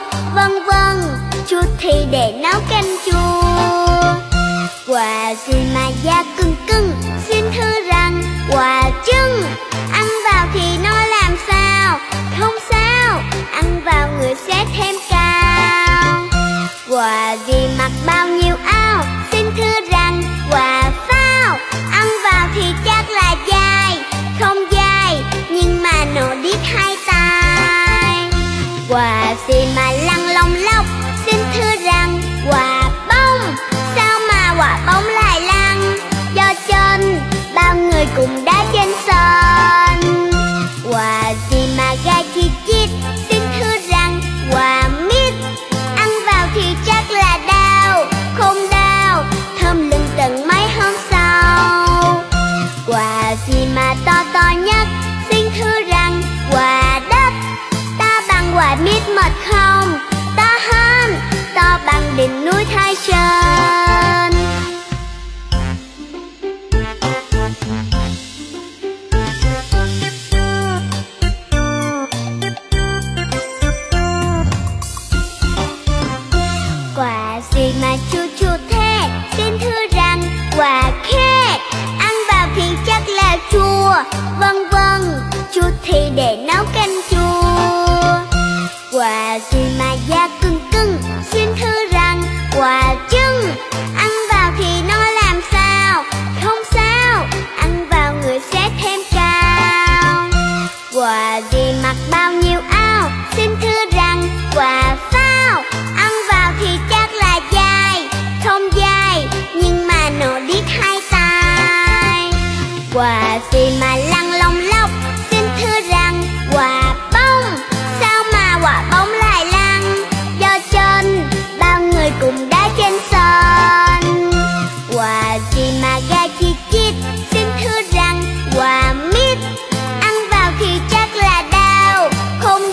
vân vân, chút thì để nấu canh chua. Quà gì mà da cưng cưng, xin thưa rằng quà trứng, ăn vào thì nó làm sao? Không sao, ăn vào người sẽ thêm cao. Quà gì mặc bao nhiêu áo, xin thưa rằng quà phao, ăn vào thì chắc là dai, không dai nhưng mà nổ điếc hai tai. Quà gì mà lăn lông lốc, xin thưa rằng quà bông, sao mà quả bóng lại lăn? Do chân bao người cùng đá trên sân. Quà gì mà gai chi chít, xin thưa rằng quà mít, ăn vào thì chắc là đau, không đau, thơm lừng tận mấy hôm sau. Quà gì mà to to nhất, xin thưa rằng quà đất, to bằng quả mít mật không? To hơn, to bằng đỉnh núi Thái Sơn. Quà gì mà chua chua thế, xin thưa rằng quà khê, ăn vào thì chắc là chua, vân vân, chút thì để nấu canh chua. Quà gì mà da cưng cưng, xin thưa rằng quà trứng, ăn vào thì nó làm sao? Không sao, ăn vào người sẽ thêm cao. Quà gì mặc bao nhiêu áo, xin thưa rằng quà phao, ăn vào thì chắc là dai, không dai nhưng mà nổ điếc hai tai. Quà gì mà lăn lông lốc, xin thưa rằng quà bông, sao mà quả bóng lại lăn? Do chân bao người cùng đá trên sân. Quà gì mà gai chi chít, xin thưa rằng quà mít, ăn vào thì chắc là đau, không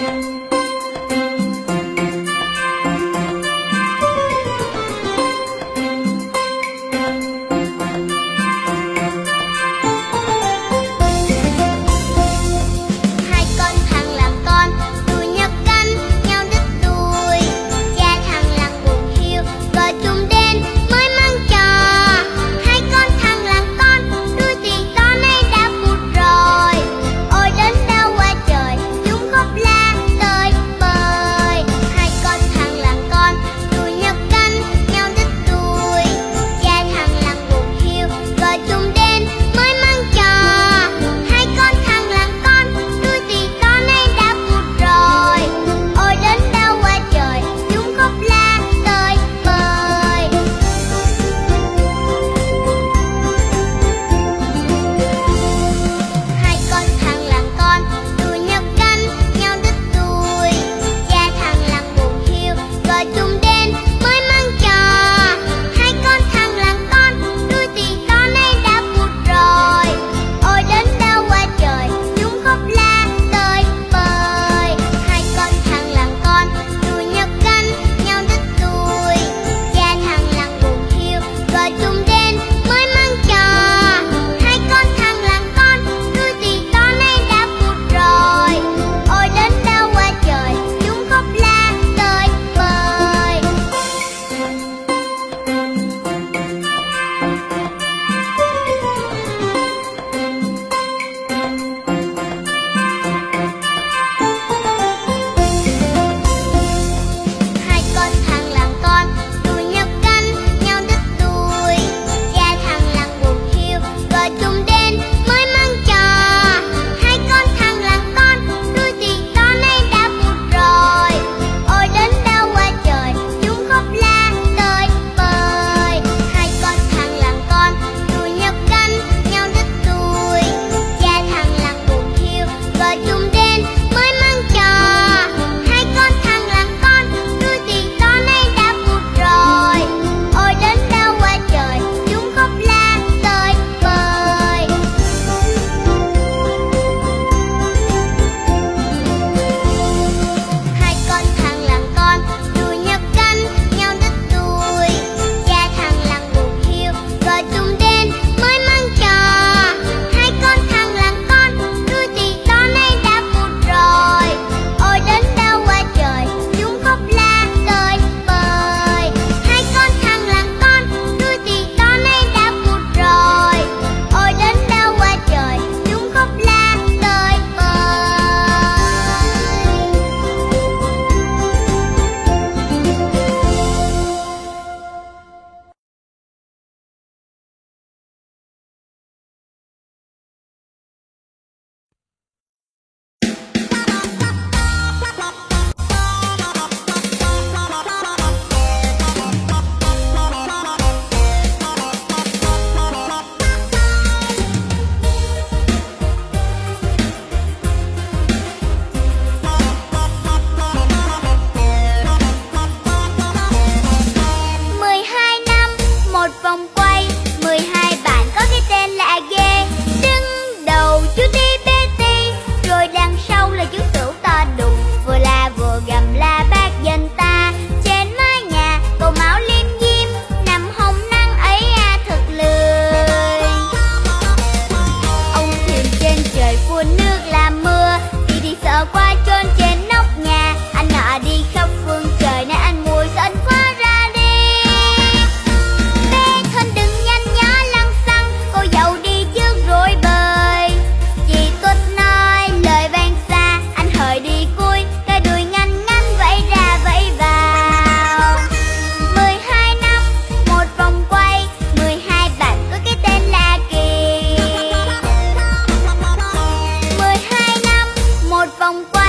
vòng quanh.